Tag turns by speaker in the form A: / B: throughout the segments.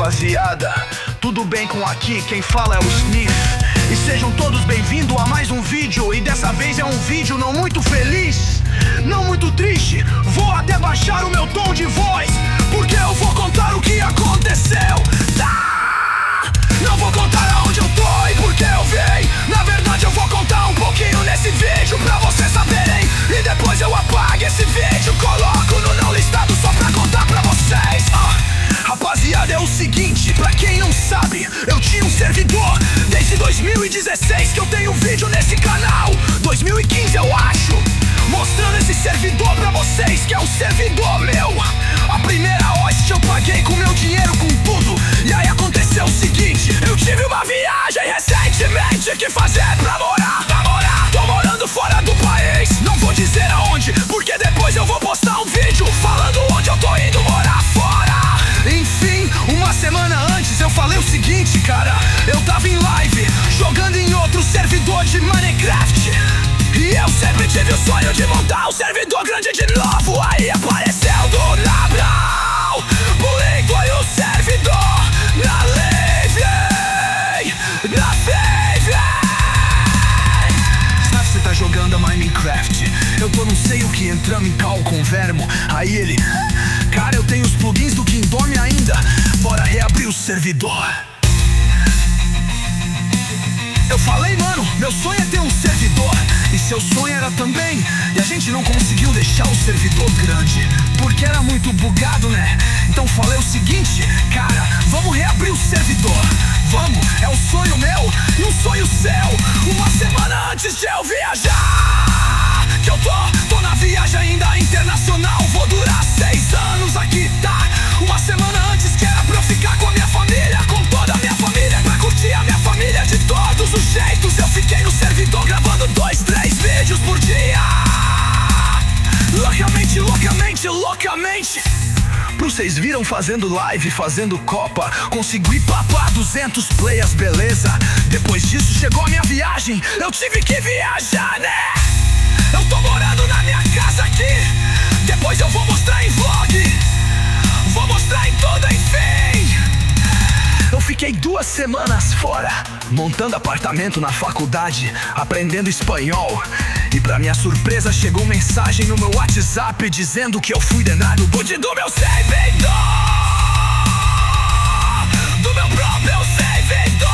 A: rapaziada, tudo bem com aqui? Quem fala é o Sniff. E sejam todos bem-vindos a mais um vídeo. E dessa vez é um vídeo não muito feliz, não muito triste. Vou até baixar o meu tom de voz, porque eu vou contar o que aconteceu. Não vou contar aonde eu tô e por que eu vim. Na verdade eu vou contar um pouquinho nesse vídeo pra vocês saberem. E depois eu apago esse vídeo, coloco no não listado só pra contar pra vocês. Rapaziada, é o seguinte, pra quem não sabe, eu tinha um servidor desde 2016 que eu tenho vídeo nesse canal. 2015 eu acho, mostrando esse servidor pra vocês, que é um servidor meu. A primeira host eu paguei com meu dinheiro, com tudo. E aí aconteceu o seguinte, eu tive uma viagem recentemente que fazer pra morar. Tô morando fora do país, não vou dizer aonde, porque depois eu vou postar um vídeo falando onde eu tô indo morar fora. Enfim, uma semana antes eu falei o seguinte, cara, eu tava em live, jogando em outro servidor de Minecraft. E eu sempre tive o sonho de montar um servidor grande de novo. Aí apareceu do nada, porém foi o servidor na Living, na Fave. Sabe, você tá jogando a Minecraft, eu tô não sei o que, entrando em call com o Vermo. Aí ele, cara, eu tenho os plugins do Kingdome ainda, bora reabrir o servidor. Eu falei, mano, meu sonho é ter um servidor, e seu sonho era também. E a gente não conseguiu deixar o servidor grande, porque era muito bugado, né? Então falei o seguinte, cara, vamos reabrir o servidor. Vamos, é um sonho meu e um sonho seu. Uma semana antes de eu viajar, que eu tô na viagem ainda internacional. Vou durar 6 anos aqui, tá? Uma semana antes que era pra eu ficar com a minha família, com toda a minha família, pra curtir a minha família de todos os jeitos. Eu fiquei no servidor gravando 2, 3 vídeos por dia, loucamente. Vocês viram fazendo live, fazendo copa, consegui papar 200 players, beleza? Depois disso chegou a minha viagem, eu tive que viajar, né? Eu tô morando na minha casa aqui, depois eu vou mostrar em vlog, vou mostrar em tudo, enfim. Eu fiquei 2 semanas fora, montando apartamento na faculdade, aprendendo espanhol. E pra minha surpresa chegou mensagem no meu WhatsApp dizendo que eu fui dentro do boot do meu servidor, do meu próprio servidor.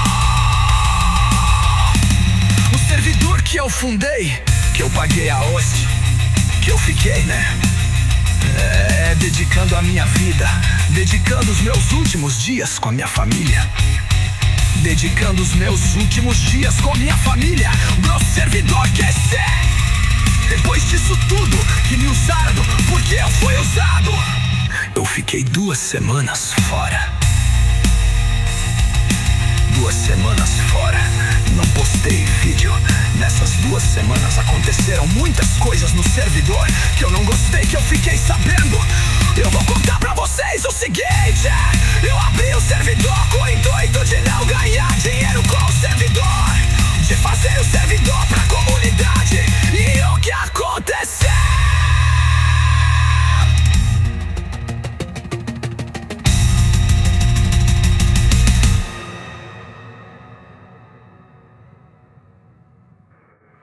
A: O servidor que eu fundei, que eu paguei a host, que eu fiquei, né? Dedicando a minha vida, dedicando os meus últimos dias com a minha família, dedicando os meus últimos dias com a minha família. O meu servidor quer ser. Depois disso tudo que me usaram, porque eu fui usado, eu fiquei 2 semanas fora. 2 semanas fora, não postei vídeo. Nessas 2 semanas aconteceram muitas coisas no servidor que eu não gostei, que eu fiquei sabendo. Eu vou contar pra vocês o seguinte: eu abri o servidor com o intuito de não ganhar dinheiro com o servidor, de fazer o servidor pra comunidade. E